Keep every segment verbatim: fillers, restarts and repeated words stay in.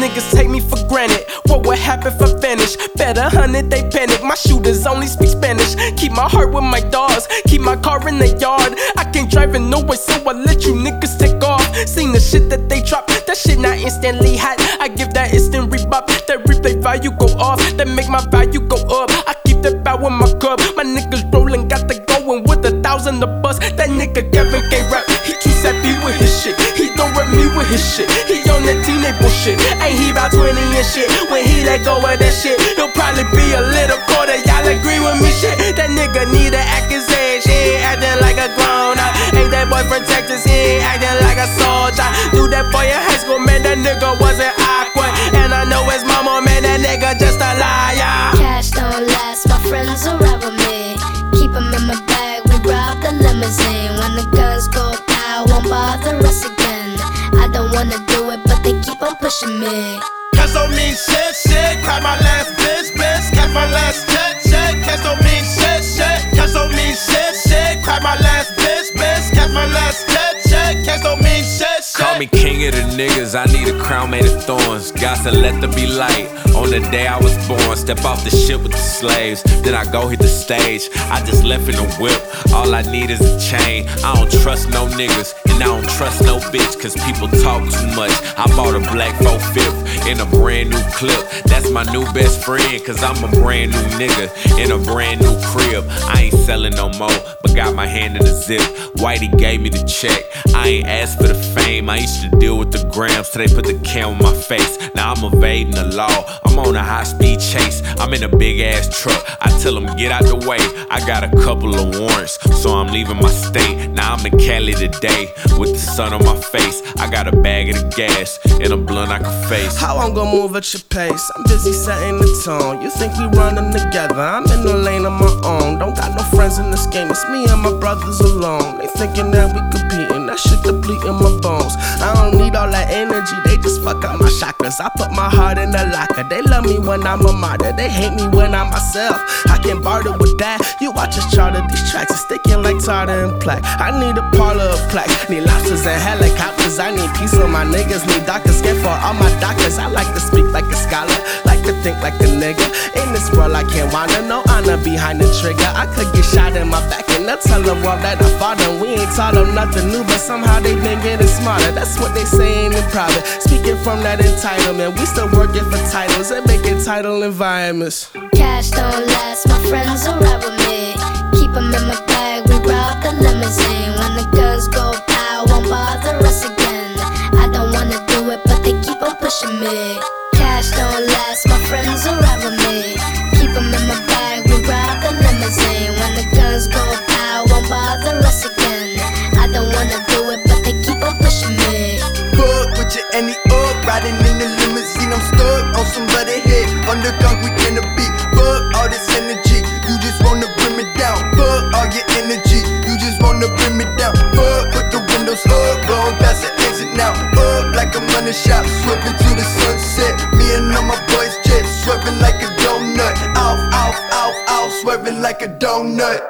niggas take me for granted. What would happen if I vanish? Better hundred, they panic. My shooters only speak Spanish. Keep my heart with my dogs, keep my car in the yard. I can't drive in no way, so I let you niggas take off. Seen the shit that they drop, that shit not instantly hot. I give that instant rebop, that replay value go off, that make my value go up. I keep that bow in my cup. My niggas rolling, got the going with a thousand the bus. That nigga Kevin can't rap, he too sappy with his shit. He don't rap me with his shit. He on that teenage bullshit. Ain't he about twenty and shit? When he let go of that shit, he'll probably be a little quarter. Y'all agree with me, shit? That nigga need to act his age. He ain't acting like a grown up. Ain't that boy protectors? He ain't acting like a soldier. Do that boy in high school, man. That nigga wasn't awkward. And I know his mama, man. That nigga just a liar. Cash don't last, my friends will ride with me. Keep 'em in my bag, we rob the limousine. When the guns go pow, won't bother us again. I don't wanna do it, but they keep on pushing me. Cash don't mean shit, shit. Cry my last bitch, bitch. Cash my last check, check. Cash don't mean shit, shit. Cash don't mean shit, shit. Cry my last bitch, bitch. Cash my last check, check. Cash don't mean shit, shit. Call me king of the niggas, I need a crown made of thorns. Got to let there be light on the day I was born. Step off the ship with the slaves, then I go hit the stage. I just left in a whip, all I need is a chain. I don't trust no niggas, and I don't trust no bitch, cause people talk too much. I bought a black four fifth in a brand new clip. That's my new best friend, cause I'm a brand new nigga in a brand new crib. I ain't selling no more, but got my hand in the zip. Whitey gave me the check, I ain't asked for the fame. I used to deal with the grams till they put the cam on my face. Now I'm evading the law, I'm on a high speed chase. I'm in a big ass truck, I tell them get out the way. I got a couple of warrants, so I'm leaving my state. Now I'm in Cali today, with the sun on my face. I got a bag of the gas, and a blunt I can face. How I'm gonna move at your pace? I'm busy setting the tone. You think we running together? I'm in the lane of my own. Don't got no friends in this game, it's me and my brothers alone. They thinking that we competing, that shit depleting my bones. I don't need all that energy, they just fuck up my chakras. I put my heart in the locker. They love me when I'm a martyr, they hate me when I'm myself. I can barter with that. You watch us charter these tracks, it's sticking like tartar and plaque. I need a parlor of plaques, need lobsters and helicopters. I need peace on my niggas, need doctors, scared for all my doctors. I like to speak like a scholar, like to think like a nigga. In this world I can't wanna, no honor behind the trigger. I could get shot in my back and they'll tell the world that I fought them. We ain't taught them nothing new, but somehow they been getting smarter. That's what they saying in private, speaking from that entitlement. We still working for titles and making title environments. Cash don't last, my friends will ride with me. Keep 'em in my bag, we rob the limousine. When the guns go pow, won't bother us again. I don't wanna do it, but they keep on pushing me. Cash don't last, my friends will ride with me. Keep 'em in my bag, we rob the limousine. When the guns go pow, won't bother us again. I don't wanna do it, but they keep on pushing me. Fuck with your any up, riding in the limousine. I'm stuck on somebody's head, on the concrete in the beat. Fuck all this energy, you just wanna bring me down. Fuck all your energy, you just wanna bring me down. Fuck, put the windows up, blowing past the exit now. Up like I'm running shop, swerving to the sunset. Me and all my boys jet, swerving like a donut. Off, off, off, off, swerving like a donut.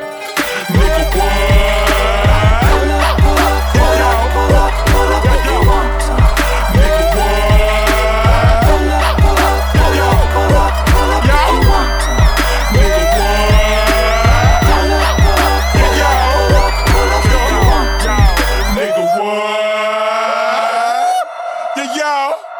Nigga, what? Yo.